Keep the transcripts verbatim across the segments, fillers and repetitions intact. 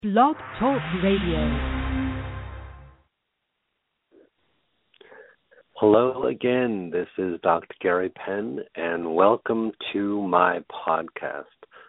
Blog Talk Radio. Hello again, this is Doctor Gary Penn, and welcome to my podcast.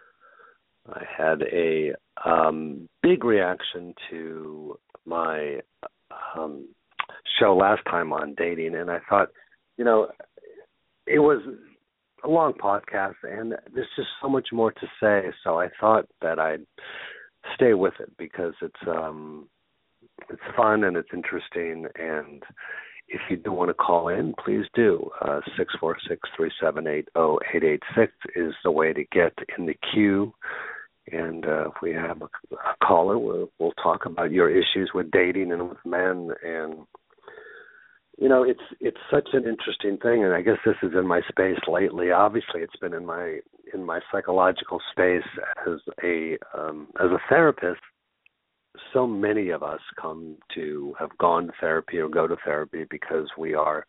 I had a um, big reaction to my um, show last time on dating, and I thought, you know, it was a long podcast, and there's just so much more to say, so I thought that I'd stay with it because it's um, it's fun and it's interesting, and if you do want to call in, please do. Uh, six four six, three seven eight, zero eight eight six is the way to get in the queue. And uh, if we have a, a caller, we'll, we'll talk about your issues with dating and with men. And, you know, it's it's such an interesting thing. And I guess this is in my space lately. Obviously, it's been in my in my psychological space as a um, as a therapist. So many of us come to have gone to therapy or go to therapy because we are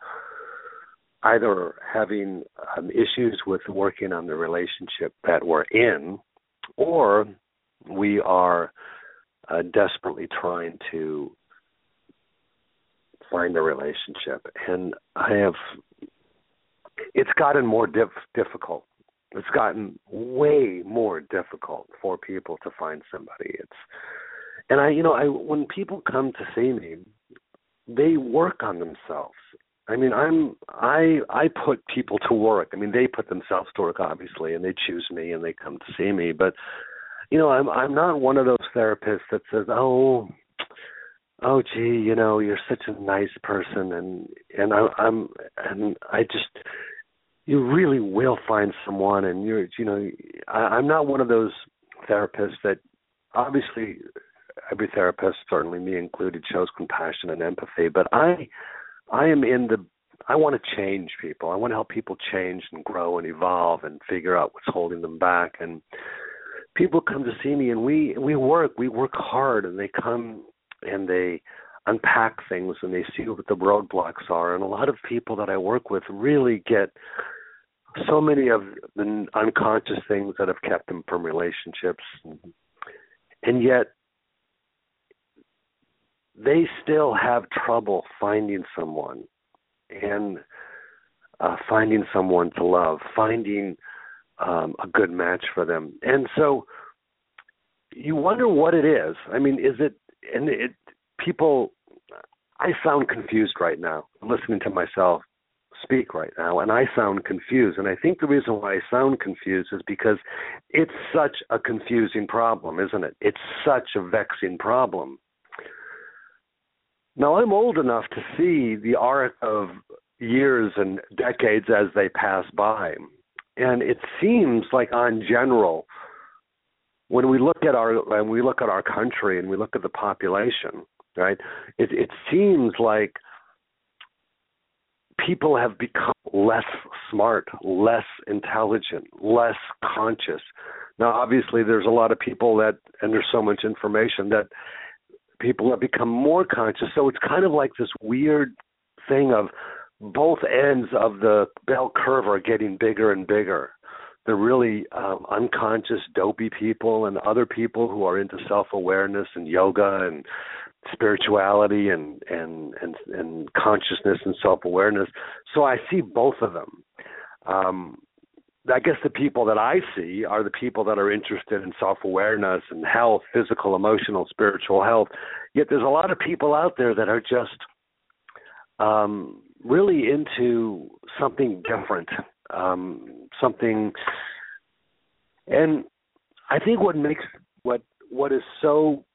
either having um, issues with working on the relationship that we're in, or we are uh, desperately trying to find a relationship. And I have, it's gotten more diff- difficult. It's gotten way more difficult for people to find somebody. It's And I, you know, I when people come to see me, they work on themselves. I mean, I'm I I put people to work. I mean, they put themselves to work, obviously, and they choose me and they come to see me. But you know, I'm I'm not one of those therapists that says, oh, oh, gee, you know, you're such a nice person, and and I, I'm and I just you really will find someone, and you're, you know, I, I'm not one of those therapists that obviously. Every therapist, certainly me included, shows compassion and empathy. But I, I am in the. I want to change people. I want to help people change and grow and evolve and figure out what's holding them back. And people come to see me, and we we work. We work hard, and they come and they unpack things, and they see what the roadblocks are. And a lot of people that I work with really get so many of the unconscious things that have kept them from relationships, and yet. They still have trouble finding someone and uh, finding someone to love, finding um, a good match for them. And so you wonder what it is. I mean, is it, and it, people, I sound confused right now, listening to myself speak right now, and I sound confused. And I think the reason why I sound confused is because it's such a confusing problem, isn't it? It's such a vexing problem. Now, I'm old enough to see the arc of years and decades as they pass by. And it seems like, on general, when we look at our when we look at our country and we look at the population, right, it, it seems like people have become less smart, less intelligent, less conscious. Now, obviously, there's a lot of people that, and there's so much information that people have become more conscious. So it's kind of like this weird thing of both ends of the bell curve are getting bigger and bigger. The really um, unconscious, dopey people and other people who are into self-awareness and yoga and spirituality and, and, and, and consciousness and self-awareness. So I see both of them. Um, I guess the people that I see are the people that are interested in self-awareness and health, physical, emotional, spiritual health. Yet there's a lot of people out there that are just um, really into something different, um, something. And I think what makes what what is so.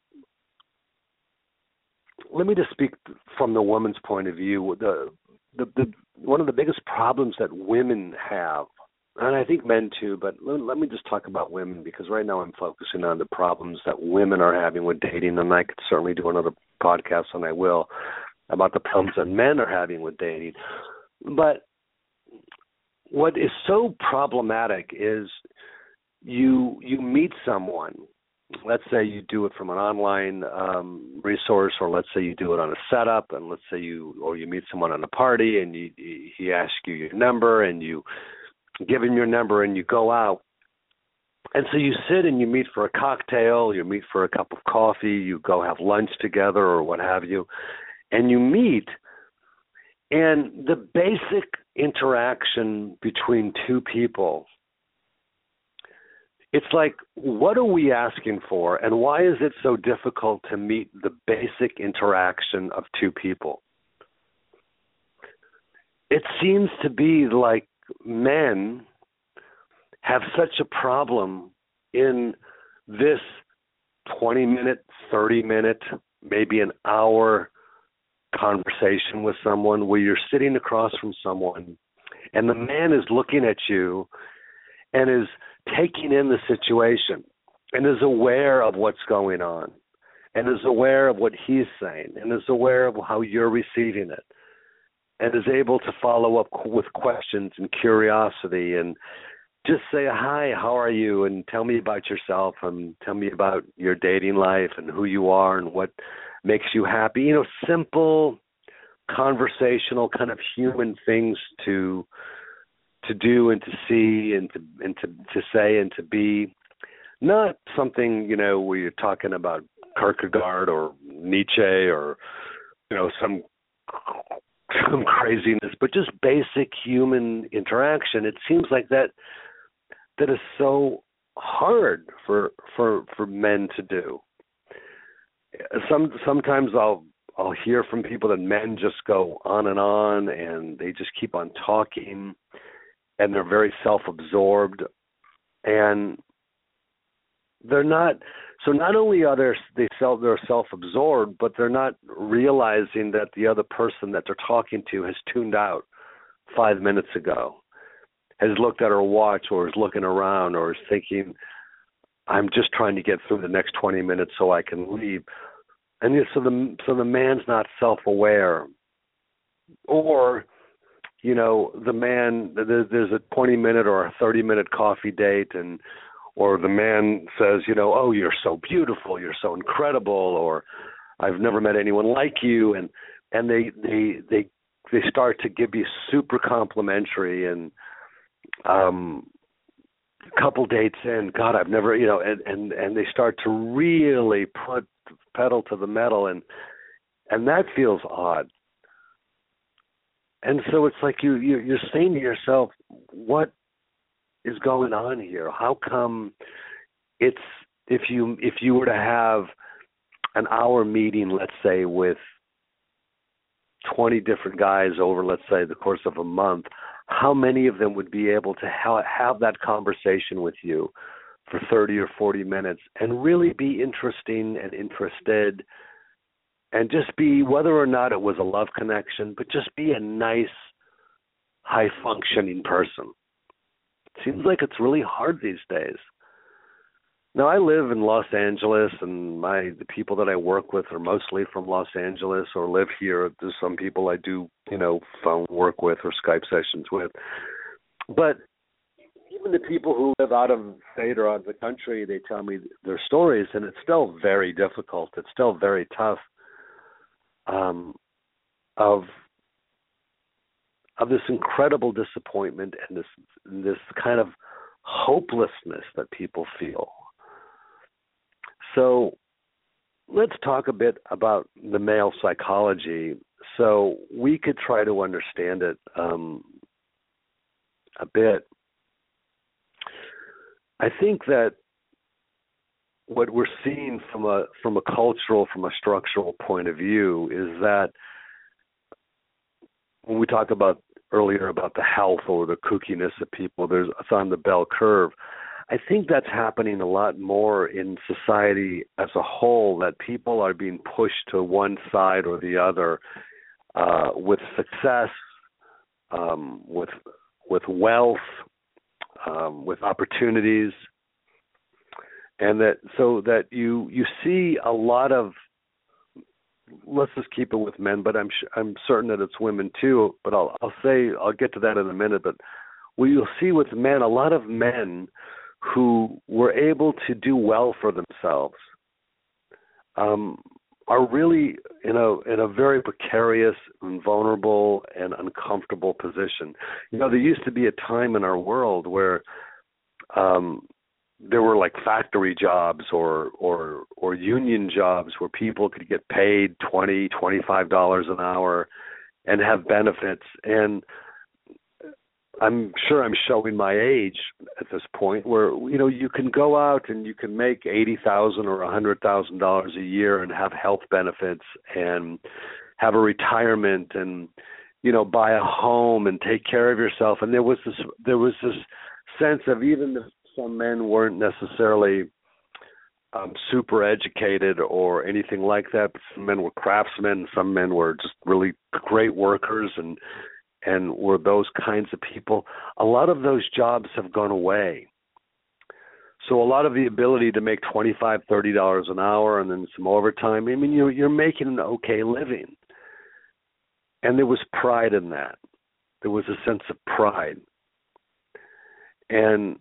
Let me just speak from the woman's point of view. The the, the one of the biggest problems that women have. And I think men too, but let, let me just talk about women, because right now I'm focusing on the problems that women are having with dating, and I could certainly do another podcast, and I will, about the problems that men are having with dating. But what is so problematic is you you meet someone. Let's say you do it from an online um, resource, or let's say you do it on a setup, and let's say you or you meet someone on a party, and you, he asks you your number, and you give him your number and you go out, And so you sit and you meet for a cocktail, you meet for a cup of coffee, you go have lunch together or what have you, and you meet, and the basic interaction between two people, it's like, what are we asking for, and why is it so difficult to meet the basic interaction of two people? It seems to be like men have such a problem in this twenty-minute, thirty-minute, maybe an hour conversation with someone where you're sitting across from someone and the man is looking at you and is taking in the situation and is aware of what's going on and is aware of what he's saying and is aware of how you're receiving it and is able to follow up with questions and curiosity and just say, hi, how are you? And tell me about yourself and tell me about your dating life and who you are and what makes you happy. You know, simple, conversational, kind of human things to to do and to see and to and to, to say and to be. Not something, you know, where you're talking about Kierkegaard or Nietzsche or, you know, some some craziness, but just basic human interaction. It seems like that that is so hard for for for men to do. Some sometimes I'll I'll hear from people that men just go on and on and they just keep on talking and they're very self-absorbed and they're not. So not only are they they self they're self-absorbed, but they're not realizing that the other person that they're talking to has tuned out five minutes ago, has looked at her watch or is looking around or is thinking, I'm just trying to get through the next twenty minutes so I can leave. And so the so the man's not self-aware. Or, you know, the man, there's a twenty-minute or a thirty-minute coffee date, and or the man says, you know, oh, you're so beautiful, you're so incredible, or I've never met anyone like you, and and they they they they start to give you super complimentary, and um, a couple dates in, God, I've never, you know, and, and, and they start to really put pedal to the metal, and and that feels odd. And so it's like you, you you're saying to yourself, what is going on here? How come it's if you if you were to have an hour meeting, let's say, with twenty different guys over, let's say, the course of a month, how many of them would be able to ha- have that conversation with you for thirty or forty minutes and really be interesting and interested and just be, whether or not it was a love connection, but just be a nice, high-functioning person? It seems like it's really hard these days. Now, I live in Los Angeles, and my the people that I work with are mostly from Los Angeles or live here. There's some people I do, you know, phone work with or Skype sessions with. But even the people who live out of state or out of the country, they tell me their stories, and it's still very difficult. It's still very tough um, of of this incredible disappointment and this this kind of hopelessness that people feel. So let's talk a bit about the male psychology so we could try to understand it um, a bit. I think that what we're seeing from a from a cultural, from a structural point of view is that when we talk about earlier about the health or the kookiness of people, there's it's on the bell curve. I think that's happening a lot more in society as a whole, that people are being pushed to one side or the other uh, with success, um, with with wealth, um, with opportunities, and that so that you you see a lot of, let's just keep it with men, but I'm I'm certain that it's women too. But I'll I'll say I'll get to that in a minute. But what you'll see with men, a lot of men who were able to do well for themselves um, are really in a in a very precarious and vulnerable and uncomfortable position. You know, there used to be a time in our world where um, there were like factory jobs or or or union jobs where people could get paid twenty, twenty-five dollars an hour and have benefits. And I'm sure I'm showing my age at this point where, you know, you can go out and you can make eighty thousand dollars or one hundred thousand dollars a year and have health benefits and have a retirement and, you know, buy a home and take care of yourself. And there was this, there was this sense of, even if some men weren't necessarily um, super educated or anything like that, but some men were craftsmen, some men were just really great workers and and were those kinds of people. A lot of those jobs have gone away. So a lot of the ability to make twenty-five dollars, thirty dollars an hour and then some overtime, I mean, you're, you're making an okay living. And there was pride in that. There was a sense of pride. And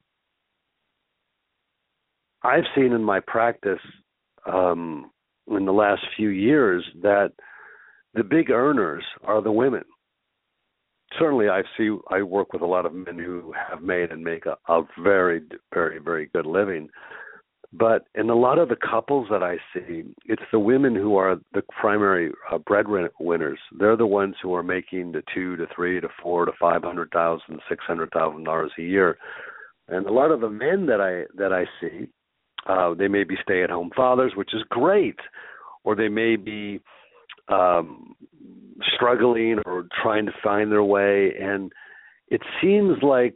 I've seen in my practice um, in the last few years that the big earners are the women. Certainly, I see. I work with a lot of men who have made and make a, a very, very, very good living. But in a lot of the couples that I see, it's the women who are the primary uh, breadwinners. They're the ones who are making the two to three to four to five hundred thousand, six hundred thousand dollars a year. And a lot of the men that I that I see, uh, they may be stay-at-home fathers, which is great, or they may be um, struggling or trying to find their way. And it seems like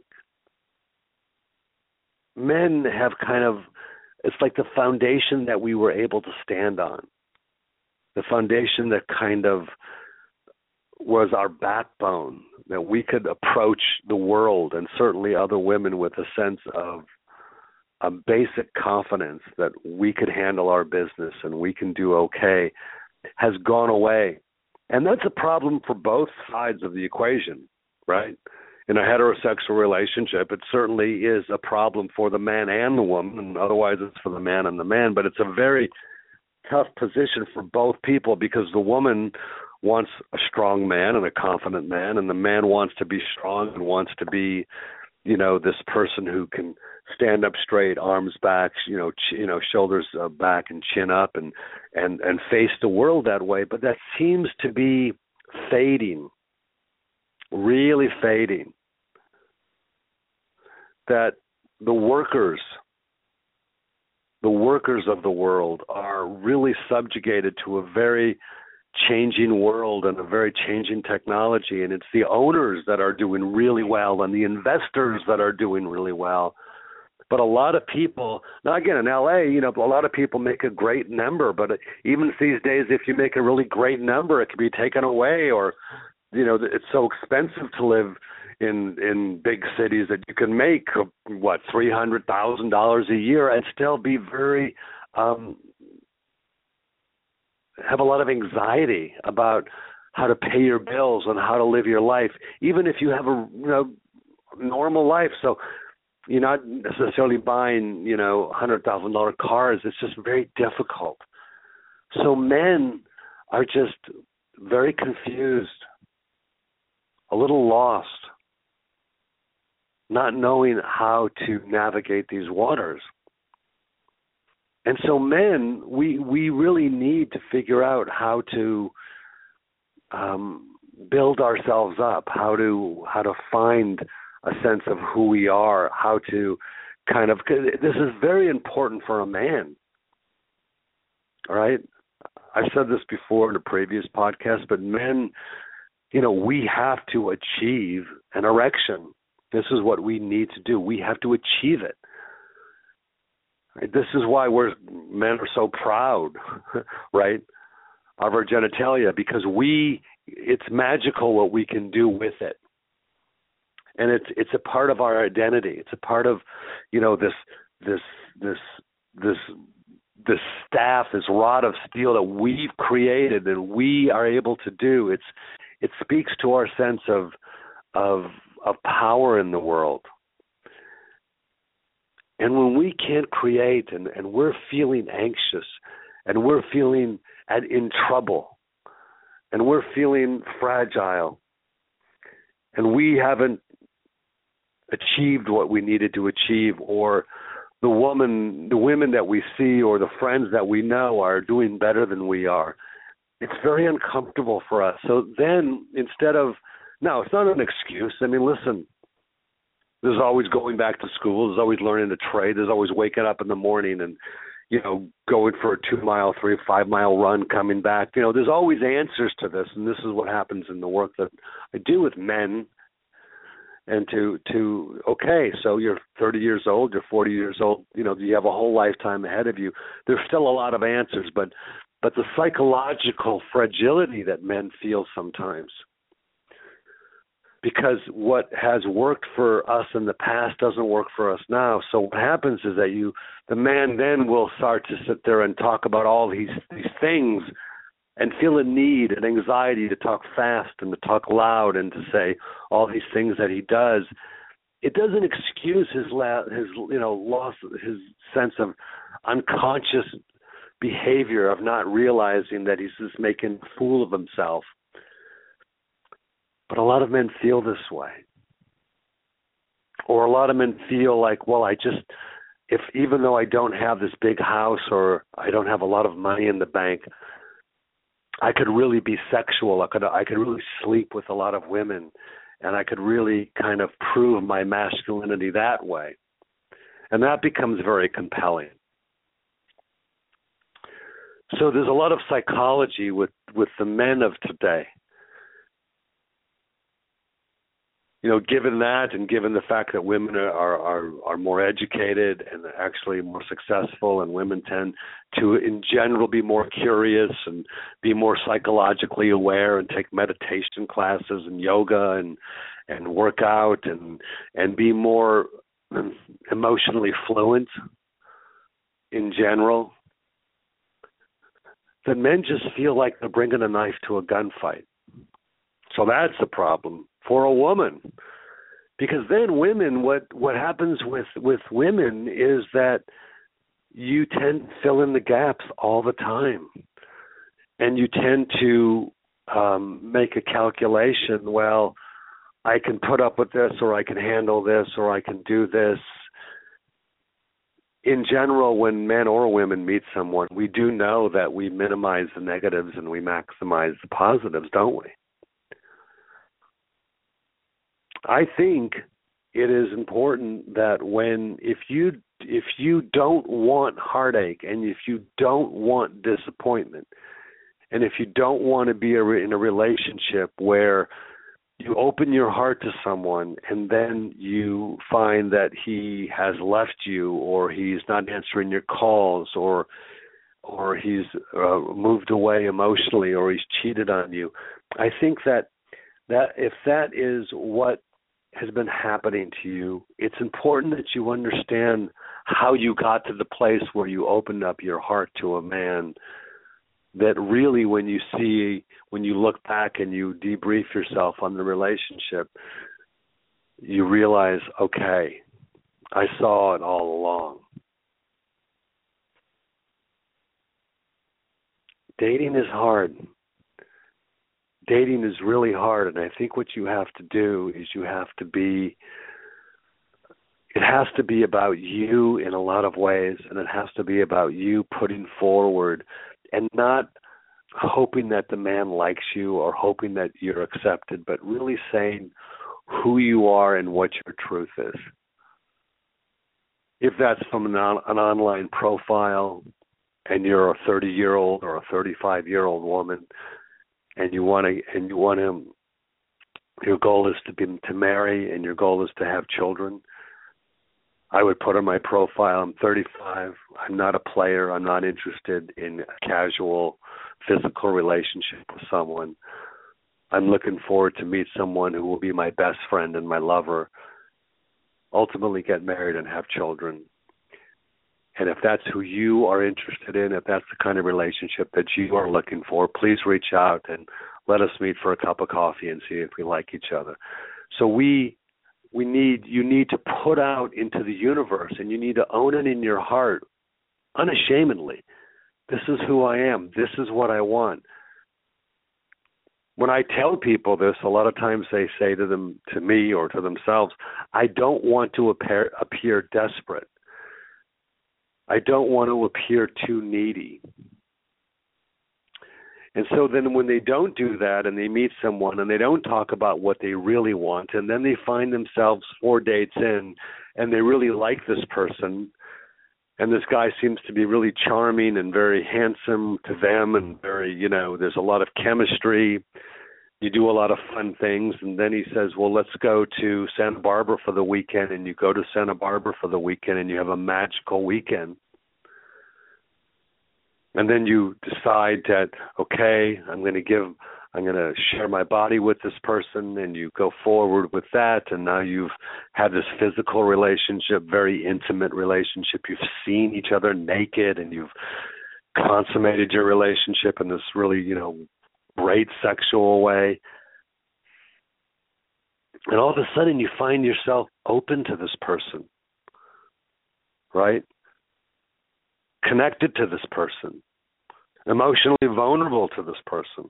men have kind of, it's like the foundation that we were able to stand on, the foundation that kind of was our backbone, that we could approach the world and certainly other women with a sense of a basic confidence that we could handle our business and we can do okay, has gone away. And that's a problem for both sides of the equation, right? In a heterosexual relationship, it certainly is a problem for the man and the woman, and otherwise it's for the man and the man. But it's a very tough position for both people because the woman wants a strong man and a confident man, and the man wants to be strong and wants to be, you know, this person who can stand up straight, arms back, you know, ch- you know, shoulders uh, back and chin up, and and and face the world that way. But that seems to be fading, really fading. That the workers, the workers of the world are really subjugated to a very changing world and a very changing technology. And it's the owners that are doing really well and the investors that are doing really well. But a lot of people, now again, in L A, you know, a lot of people make a great number, but even these days, if you make a really great number, it can be taken away, or, you know, it's so expensive to live in in big cities that you can make, what, three hundred thousand dollars a year and still be very, um, have a lot of anxiety about how to pay your bills and how to live your life, even if you have a, you know, normal life. So you're not necessarily buying, you know, one hundred thousand dollars cars. It's just very difficult. So men are just very confused, a little lost, not knowing how to navigate these waters. And so men, we we really need to figure out how to um, build ourselves up, how to how to find a sense of who we are, how to kind of, 'cause this is very important for a man, all right? I've said this before in a previous podcast, but men, you know, we have to achieve an erection. This is what we need to do. We have to achieve it. Right? This is why we're men are so proud, right, of our genitalia, because we, it's magical what we can do with it. And it's it's a part of our identity. It's a part of, you know, this this this this this staff, this rod of steel that we've created and we are able to do. It's it speaks to our sense of of of power in the world. And when we can't create and, and we're feeling anxious and we're feeling at, in trouble and we're feeling fragile and we haven't achieved what we needed to achieve, or the woman, the women that we see or the friends that we know are doing better than we are. It's very uncomfortable for us. So then instead of, no, it's not an excuse. I mean, listen, there's always going back to school. There's always learning a trade. There's always waking up in the morning and, you know, going for a two-mile, three, five-mile run, coming back. You know, there's always answers to this, and this is what happens in the work that I do with men. And to, to okay, so you're thirty years old, you're forty years old, you know, you have a whole lifetime ahead of you. There's still a lot of answers, but but the psychological fragility that men feel sometimes, because what has worked for us in the past doesn't work for us now. So what happens is that you, the man then will start to sit there and talk about all these, these things and feel a need and anxiety to talk fast and to talk loud and to say all these things that he does. It doesn't excuse his, la- his you know, loss, his sense of unconscious behavior of not realizing that he's just making a fool of himself. But a lot of men feel this way. Or a lot of men feel like, well, I just, if even though I don't have this big house or I don't have a lot of money in the bank, I could really be sexual. I could I could really sleep with a lot of women, and I could really kind of prove my masculinity that way. And that becomes very compelling. So there's a lot of psychology with, with the men of today. You know, given that and given the fact that women are, are, are more educated and actually more successful, and women tend to, in general, be more curious and be more psychologically aware and take meditation classes and yoga and and work out and and be more emotionally fluent in general, then men just feel like they're bringing a knife to a gunfight. So that's a problem for a woman, because then women, what, what happens with, with women is that you tend to fill in the gaps all the time, and you tend to um, make a calculation, well, I can put up with this, or I can handle this, or I can do this. In general, when men or women meet someone, we do know that we minimize the negatives and we maximize the positives, don't we? I think it is important that when, if you if you don't want heartache, and if you don't want disappointment, and if you don't want to be in a relationship where you open your heart to someone and then you find that he has left you, or he's not answering your calls, or or he's uh, moved away emotionally, or he's cheated on you, I think that that if that is what has been happening to you, it's important that you understand how you got to the place where you opened up your heart to a man, that really when you see, when you look back and you debrief yourself on the relationship, you realize, okay, I saw it all along. Dating is hard. Dating is really hard, and I think what you have to do is you have to be, it has to be about you in a lot of ways, and it has to be about you putting forward and not hoping that the man likes you or hoping that you're accepted, but really saying who you are and what your truth is. If that's from an, on, an online profile and you're a thirty-year-old or a thirty-five-year-old woman, and you want to, and you want to, your goal is to be to marry, and your goal is to have children, I would put on my profile, I'm thirty-five, I'm not a player, I'm not interested in a casual physical relationship with someone. I'm looking forward to meet someone who will be my best friend and my lover, ultimately get married and have children. And if that's who you are interested in, if that's the kind of relationship that you are looking for, please reach out and let us meet for a cup of coffee and see if we like each other. So we we need you need to put out into the universe, and you need to own it in your heart unashamedly. This is who I am. This is what I want. When I tell people this, a lot of times they say to them, to me or to themselves, I don't want to appear, appear desperate. I don't want to appear too needy. And so then when they don't do that and they meet someone and they don't talk about what they really want, and then they find themselves four dates in and they really like this person, and this guy seems to be really charming and very handsome to them and very, you know, there's a lot of chemistry. You do a lot of fun things. And then he says, well, let's go to Santa Barbara for the weekend. And you go to Santa Barbara for the weekend and you have a magical weekend. And then you decide that, okay, I'm going to give, I'm going to share my body with this person, and you go forward with that. And now you've had this physical relationship, very intimate relationship. You've seen each other naked, and you've consummated your relationship in this really, you know, great sexual way. And all of a sudden you find yourself open to this person, right? Connected to this person, emotionally vulnerable to this person.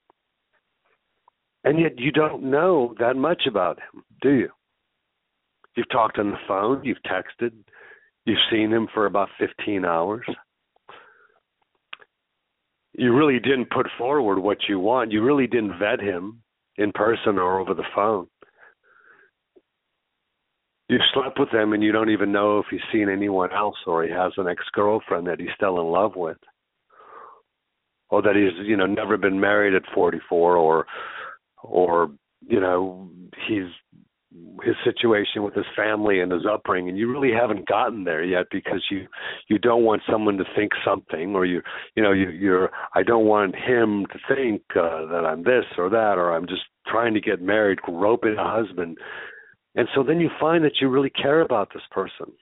And yet you don't know that much about him, do you? You've talked on the phone, you've texted, you've seen him for about fifteen hours. You really didn't put forward what you want. You really didn't vet him in person or over the phone. You've slept with him and you don't even know if he's seen anyone else, or he has an ex-girlfriend that he's still in love with, or that he's, you know, never been married at forty-four, or, or, you know, he's, his situation with his family and his upbringing. You really haven't gotten there yet because you, you don't want someone to think something, or you, you know, you, you're, I don't want him to think uh, that I'm this or that, or I'm just trying to get married, roping a husband. And so then you find that you really care about this person.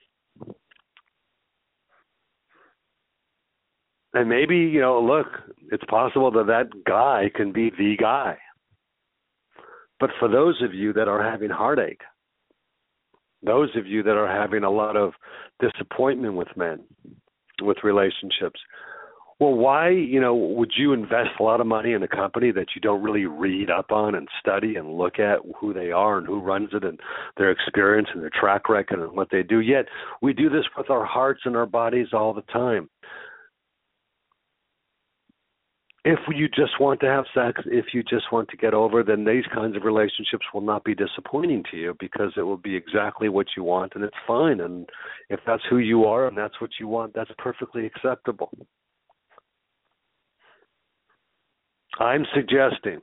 And maybe, you know, look, it's possible that that guy can be the guy. But for those of you that are having heartache, those of you that are having a lot of disappointment with men, with relationships, well, why, you know, would you invest a lot of money in a company that you don't really read up on and study and look at who they are and who runs it and their experience and their track record and what they do? Yet we do this with our hearts and our bodies all the time. If you just want to have sex, if you just want to get over, then these kinds of relationships will not be disappointing to you, because it will be exactly what you want, and it's fine. And if that's who you are and that's what you want, that's perfectly acceptable. I'm suggesting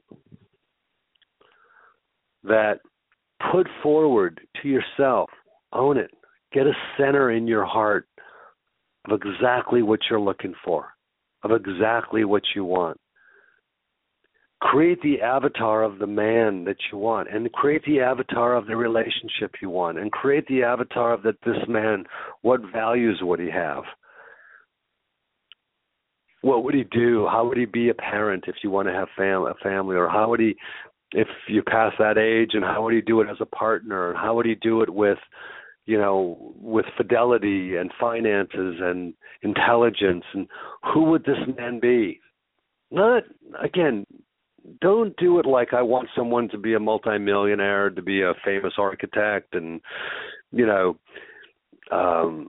that put forward to yourself, own it, get a center in your heart of exactly what you're looking for, of exactly what you want. Create the avatar of the man that you want, and create the avatar of the relationship you want, and create the avatar of that this man, what values would he have? What would he do? How would he be a parent if you want to have fam- a family? Or how would he, if you pass that age, and how would he do it as a partner? And how would he do it with, you know, with fidelity and finances and intelligence? And who would this man be? Not, again, don't do it like I want someone to be a multimillionaire, to be a famous architect and, you know, um,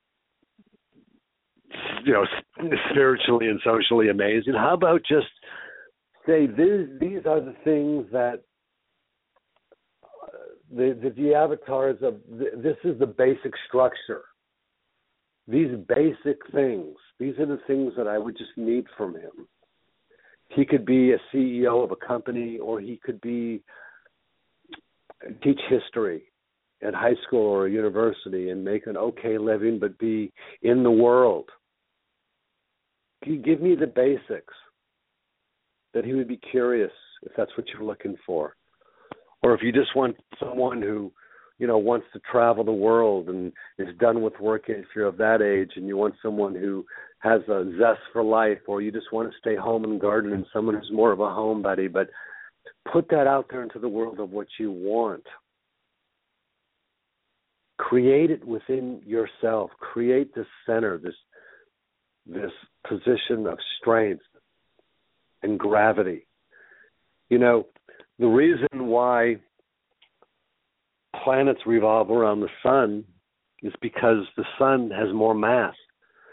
you know, spiritually and socially amazing. How about just say these these are the things that uh, the, the the avatars of this is the basic structure. These basic things. These are the things that I would just need from him. He could be a C E O of a company, or he could be teach history at high school or university and make an okay living, but be in the world. Can you give me the basics? That he would be curious if that's what you're looking for. Or if you just want someone who, you know, wants to travel the world and is done with work if you're of that age, and you want someone who has a zest for life, or you just want to stay home and garden and someone who's more of a homebody. But put that out there into the world of what you want. Create it within yourself. Create this center, this this position of strength and gravity. You know, the reason why planets revolve around the sun is because the sun has more mass.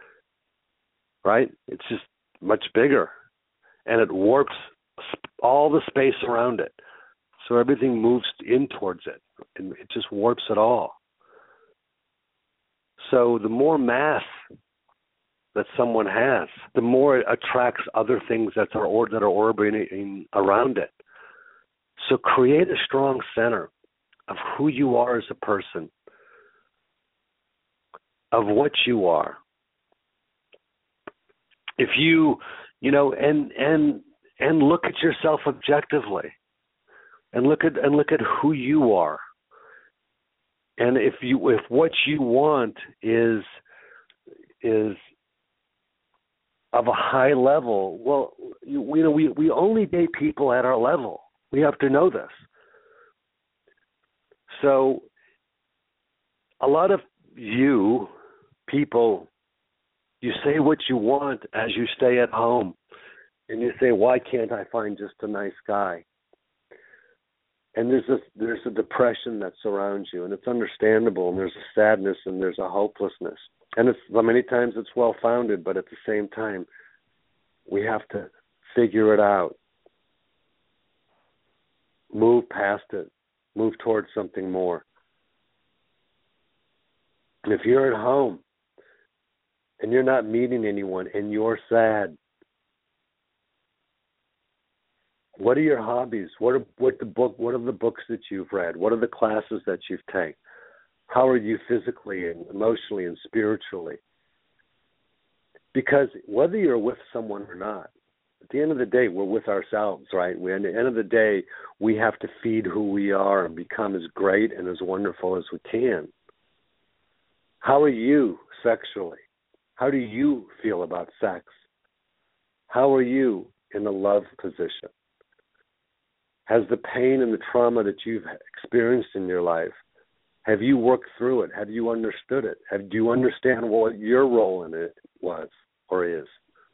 right? It's just much bigger, and it warps all the space around it. So everything moves in towards it, and it just warps it all. So the more mass that someone has, the more it attracts other things that are, or, that are orbiting around it. So create a strong center of who you are as a person, of what you are. If you, you know, and and and look at yourself objectively, and look at and look at who you are. And if you if what you want is is of a high level, well, you, you know, we, we only date people at our level. We have to know this. So a lot of you people, you say what you want as you stay at home, and you say, why can't I find just a nice guy? And there's a, there's a depression that surrounds you, and it's understandable, and there's a sadness, and there's a hopelessness. And it's many times it's well-founded, but at the same time, we have to figure it out. Move past it. Move towards something more. And if you're at home and you're not meeting anyone and you're sad, what are your hobbies? What are what the book? What are the books that you've read? What are the classes that you've taken? How are you physically and emotionally and spiritually? Because whether you're with someone or not, at the end of the day, we're with ourselves, right? We, at the end of the day, we have to feed who we are and become as great and as wonderful as we can. How are you sexually? How do you feel about sex? How are you in the love position? Has the pain and the trauma that you've experienced in your life, have you worked through it? Have you understood it? Have, do you understand what your role in it was or is?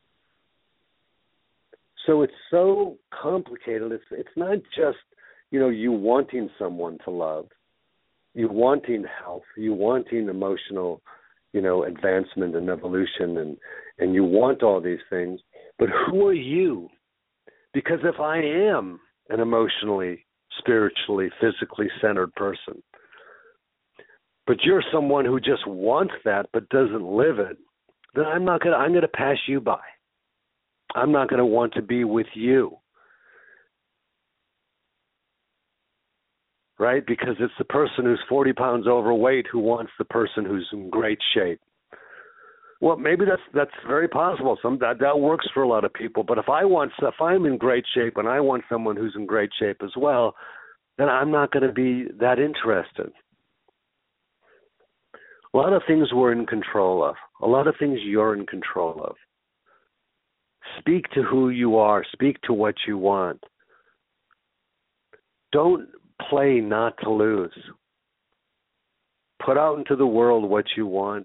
So it's so complicated. It's it's not just, you know, you wanting someone to love, you wanting health, you wanting emotional, you know, advancement and evolution, and, and you want all these things. But who are you? Because if I am an emotionally, spiritually, physically centered person, but you're someone who just wants that but doesn't live it, then I'm not gonna I'm gonna pass you by. I'm not gonna want to be with you. Right? Because it's the person who's forty pounds overweight who wants the person who's in great shape. Well, maybe that's that's very possible. Some that, that works for a lot of people. But if I want if I'm in great shape and I want someone who's in great shape as well, then I'm not going to be that interested. A lot of things we're in control of. A lot of things you're in control of. Speak to who you are. Speak to what you want. Don't play not to lose. Put out into the world what you want.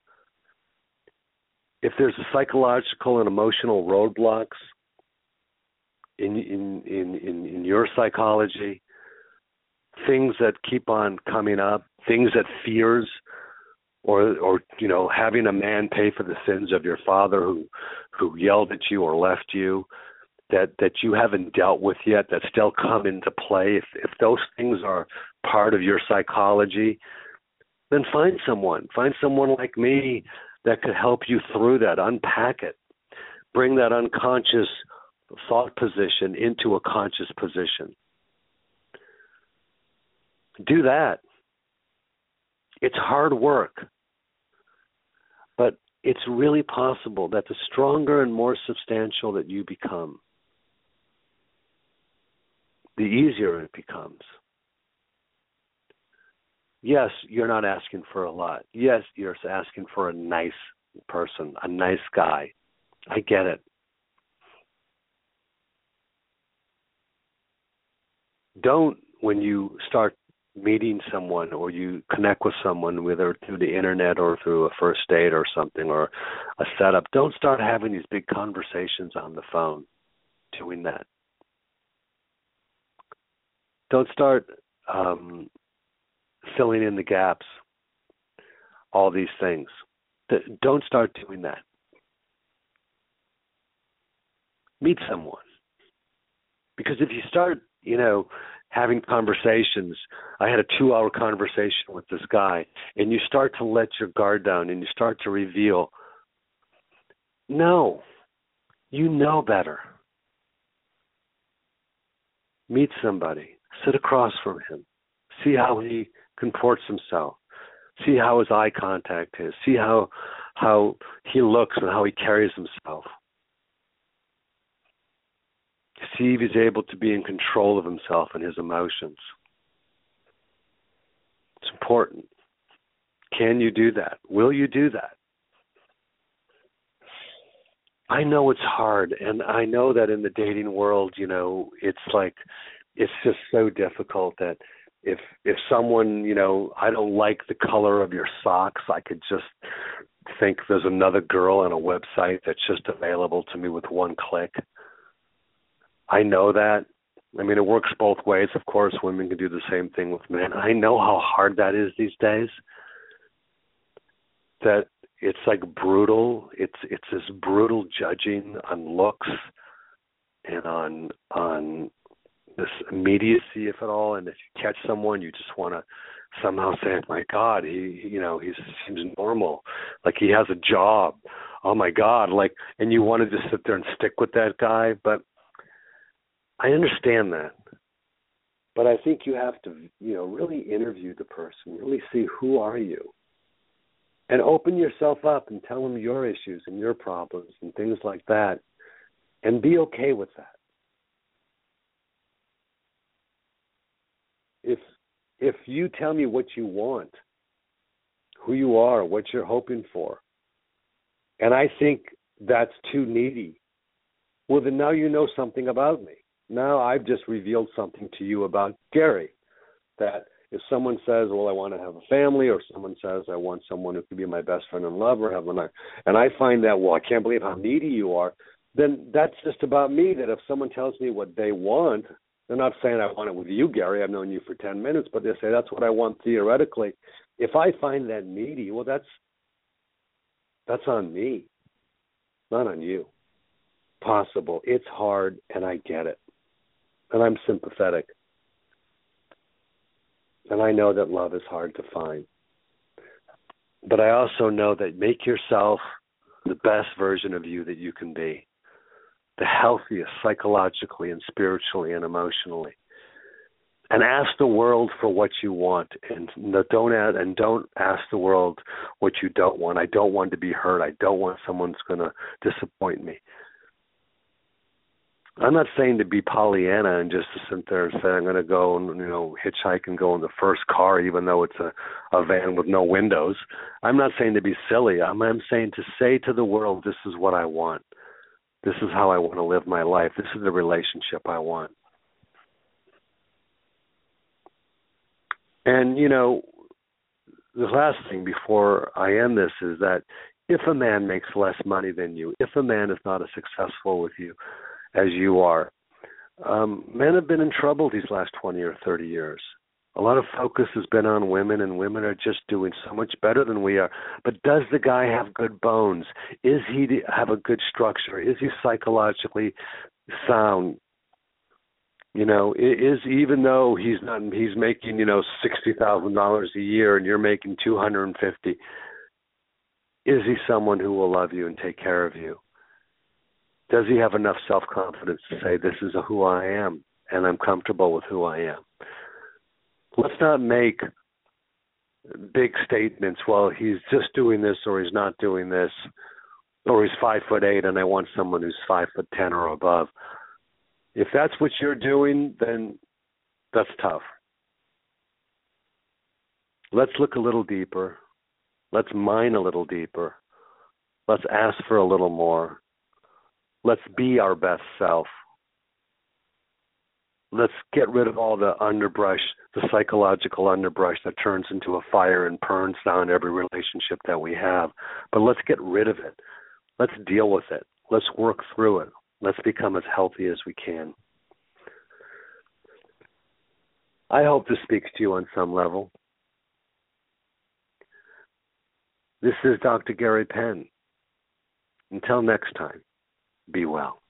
If there's psychological and emotional roadblocks in in in, in, in your psychology, things that keep on coming up, things that fears, or or you know, having a man pay for the sins of your father who who yelled at you or left you, that that you haven't dealt with yet, that still come into play. If if those things are part of your psychology, then find someone. Find someone like me that could help you through that, unpack it, bring that unconscious thought position into a conscious position. Do that. It's hard work, but it's really possible that the stronger and more substantial that you become, the easier it becomes. Yes, you're not asking for a lot. Yes, you're asking for a nice person, a nice guy. I get it. Don't, when you start meeting someone or you connect with someone, whether through the internet or through a first date or something or a setup, don't start having these big conversations on the phone doing that. Don't start um, filling in the gaps, all these things. Don't start doing that. meet someone. Because if you start, you know, having conversations, I had a two-hour conversation with this guy, and you start to let your guard down and you start to reveal, no, you know better. Meet somebody. Sit across from him. See how he comports himself. See how his eye contact is. See how how he looks and how he carries himself. See if he's able to be in control of himself and his emotions. It's important. Can you do that? Will you do that? I know it's hard, and I know that in the dating world, you know, it's like, it's just so difficult that if if someone, you know, I don't like the color of your socks, I could just think there's another girl on a website that's just available to me with one click. I know that. I mean, it works both ways. Of course, women can do the same thing with men. I know how hard that is these days. That it's like brutal. It's it's this brutal judging on looks and on on this immediacy, if at all. And if you catch someone, you just want to somehow say, "My God, he you know he seems normal, like he has a job. Oh my God!" Like, and you want to just sit there and stick with that guy, but I understand that, but I think you have to, you know, really interview the person, really see who are you, and open yourself up and tell them your issues and your problems and things like that, and be okay with that. If if you tell me what you want, who you are, what you're hoping for, and I think that's too needy, well, then now you know something about me. Now I've just revealed something to you about Gary, that if someone says, well, I want to have a family, or someone says, I want someone who could be my best friend and lover, have a, and I find that, well, I can't believe how needy you are, then that's just about me, that if someone tells me what they want, they're not saying I want it with you, Gary, I've known you for ten minutes, but they say that's what I want theoretically. If I find that needy, well, that's that's on me, not on you. Possible. It's hard, and I get it. And I'm sympathetic. And I know that love is hard to find. But I also know that make yourself the best version of you that you can be. The healthiest psychologically and spiritually and emotionally. And ask the world for what you want. And don't add, and don't ask the world what you don't want. I don't want to be hurt. I don't want someone's going to disappoint me. I'm not saying to be Pollyanna and just to sit there and say I'm going to go and, you know, hitchhike and go in the first car, even though it's a, a van with no windows. I'm not saying to be silly. I'm, I'm saying to say to the world, this is what I want. This is how I want to live my life. This is the relationship I want. And, you know, the last thing before I end this is that if a man makes less money than you, if a man is not as successful with you as you are, um, men have been in trouble these last twenty or thirty years. A lot of focus has been on women, and women are just doing so much better than we are. But does the guy have good bones? Is he have a good structure? Is he psychologically sound? You know, is even though he's not, he's making, you know, sixty thousand dollars a year, and you're making two hundred and fifty. Is he someone who will love you and take care of you? Does he have enough self-confidence to say, this is who I am, and I'm comfortable with who I am? Let's not make big statements, well, he's just doing this or he's not doing this, or he's five foot eight and I want someone who's five foot ten or above. If that's what you're doing, then that's tough. Let's look a little deeper. Let's mine a little deeper. Let's ask for a little more. Let's be our best self. Let's get rid of all the underbrush, the psychological underbrush that turns into a fire and burns down every relationship that we have. But let's get rid of it. Let's deal with it. Let's work through it. Let's become as healthy as we can. I hope this speaks to you on some level. This is Doctor Gary Penn. Until next time, be well.